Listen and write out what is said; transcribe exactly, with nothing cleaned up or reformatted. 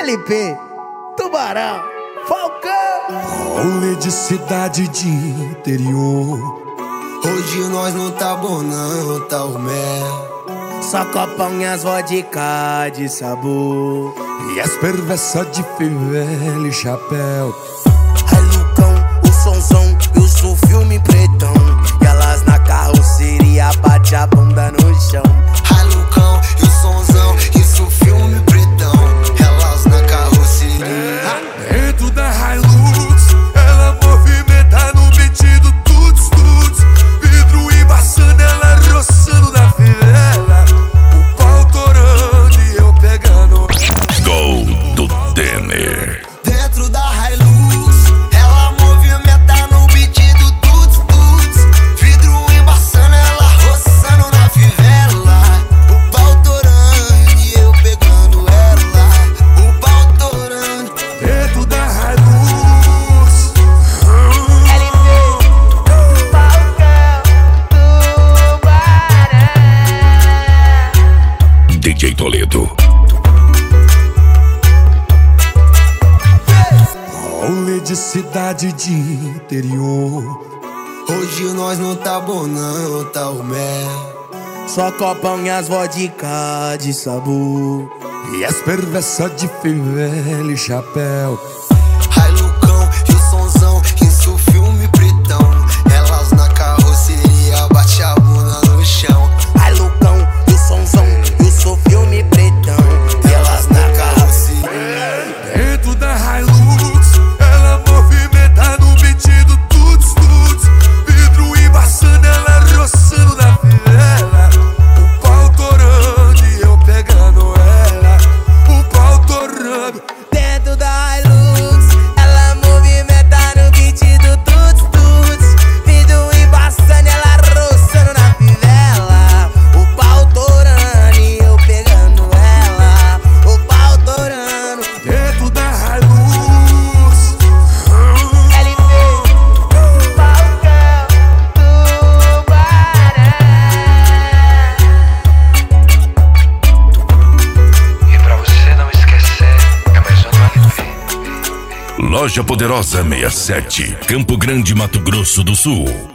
L P, Tubarão, Falcão. Rolê de cidade de interior. Hoje nós não tá bom não, tá o mel. Só copão e as vodka de sabor. E as perversas de fivela e chapéu. Ai Lucão, o sonzão e o filme pretão. E elas na carroceria bate a bunda no chão. Ai Lucão, e o sonzão e o filme pretão. Elas na carroceria. Dentro da Hilux, ela movimenta no beat do tuts tuts. Vidro embaçando, ela roçando na fivela. O pau torando e eu pegando. Gol do Denner. Dentro da Hilux, ela movimenta no beat do tuts tuts. Vidro embaçando, ela roçando na fivela. O pau torando e eu pegando ela. O pau torando. Dentro da Hilux. L P, Falcão, Tubarão. D J Toledo. Rolê de cidade de interior. Hoje nós não tá bom não, tá o mel. Só copão e as vodka de sabor. E as perversas de fivela e chapéu. Ai Lucão, e o sonzão, isso filme pretão. Elas na carroceria bate a bunda no chão. Ai Lucão, e o sonzão e o filme pretão. E elas na carroceria. Dentro da Hilux, ela movimenta no beat do tuts tuts. Vidro embaçando, ela roçando na fivela. O pau torando e eu pegando ela. O pau torando. Dentro da Hilux, ela movimenta no beat do tuts tuts. Vidro embaçando, ela roçando na fivela. O pau torando e eu pegando ela. O pau torando. Dentro da Hilux. L P, Falcão, Tubarão. E pra você não esquecer, é mais um do L P. Loja Poderosa sessenta e sete, Campo Grande, Mato Grosso do Sul.